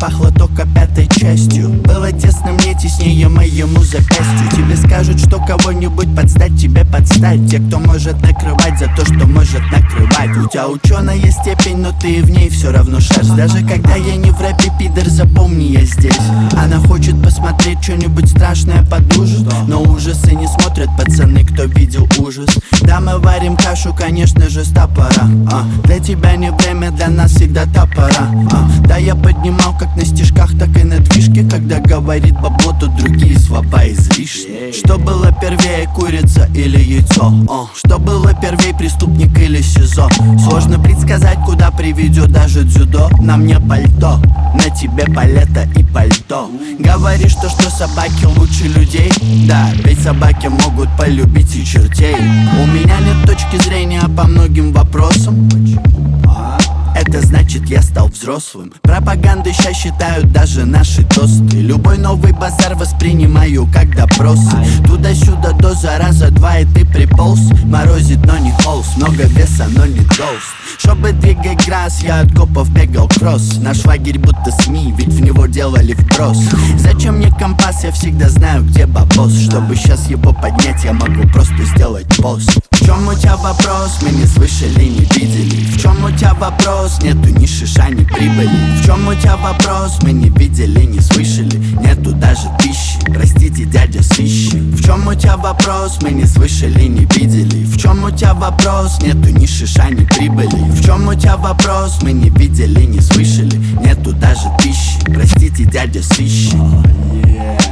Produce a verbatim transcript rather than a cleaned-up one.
пахло только пятой частью. Было тесно мне, теснее моему запястью. Тебе скажут, что кого-нибудь подстать, тебе подстать. Те, кто может накрывать за то, что может накрывать. У тебя ученая степень, но ты в ней все равно шерсть. Даже когда я не в рэпе, пидор, запомни, я здесь. Она хочет посмотреть что-нибудь страшное под ужас, но ужасы не смотрят пацаны, кто видел ужас. Да, мы варим кашу, конечно же, с топора, а. Для тебя не время, для нас всегда та пора, а. Да, я поднимал как на стежках, так и на движке. Когда говорит бабло, то другие слова излишни. Что было первее, курица или яйцо? О, что было первее, преступник или СИЗО? Сложно предсказать, куда приведет даже дзюдо. На мне пальто, на тебе палета и пальто. Говоришь, что, что собаки лучше людей? Да, ведь собаки могут полюбить и чертей. У меня нет точки зрения по многим вопросам. Это значит, я стал взрослым. Пропаганды щас считают даже наши тосты. Любой новый базар воспринимаю как допросы. Туда-сюда доза раза два, и ты приполз. Морозит, но не холст, много веса, но не толст. Чтобы двигать грасс, я от копов бегал кросс. Наш лагерь будто СМИ, ведь в него делали вброс. Зачем мне компас, я всегда знаю, где бабос. Чтобы сейчас его поднять, я могу просто сделать пост. В чем у тебя вопрос? Мы не слышали, не видели. В чем у тебя вопрос? Нету ни шиша, ни прибыли. В чем у тебя вопрос? Мы не видели, не слышали. Нету даже пищи, простите, дядя сыщик. В чем у тебя вопрос? Мы не слышали, не видели. В чем у тебя вопрос? Нету ни шиша, ни прибыли. В чем у тебя вопрос? Мы не видели, не слышали. Нету даже пищи, простите, дядя сыщик.